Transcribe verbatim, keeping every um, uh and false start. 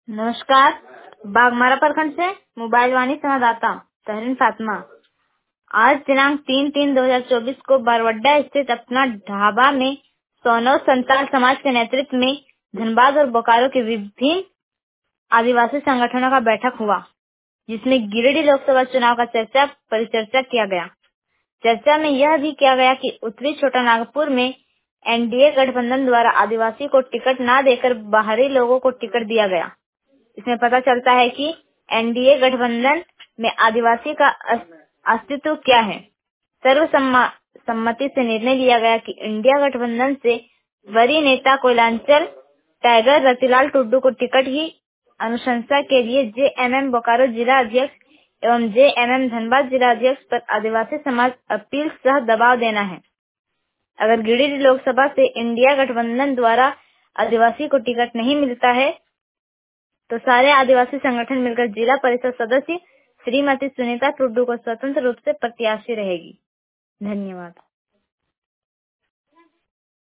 नमस्कार। बागमारा प्रखंड से मोबाइल वाणी संवाददाता तहरीन फातिमा। आज दिनांक तीन तीन दो हजार चौबीस को बारवड्डा स्थित अपना ढाबा में सोनौ संताल समाज के नेतृत्व में धनबाद और बोकारो के विभिन्न आदिवासी संगठनों का बैठक हुआ, जिसमें गिरिडीह लोकसभा चुनाव का चर्चा परिचर्चा किया गया। चर्चा में यह भी किया गया कि उत्तरी छोटा नागपुर में एनडीए गठबंधन द्वारा आदिवासी को टिकट न देकर बाहरी लोगों को टिकट दिया गया। इसमें पता चलता है कि एनडीए गठबंधन में आदिवासी का अस्तित्व क्या है। सर्वसम्मति से निर्णय लिया गया कि इंडिया गठबंधन से वरीय नेता कोयलांचल टाइगर रतिलाल टुड्डू को टिकट की अनुशंसा के लिए जेएमएम बोकारो जिला अध्यक्ष एवं जेएमएम धनबाद जिला अध्यक्ष पर आदिवासी समाज अपील सह दबाव देना है। अगर गिरिडीह लोकसभा से इंडिया गठबंधन द्वारा आदिवासी को टिकट नहीं मिलता है तो सारे आदिवासी संगठन मिलकर जिला परिषद सदस्य श्रीमती सुनीता टुड्डू को स्वतंत्र रूप से प्रत्याशी रहेगी। धन्यवाद।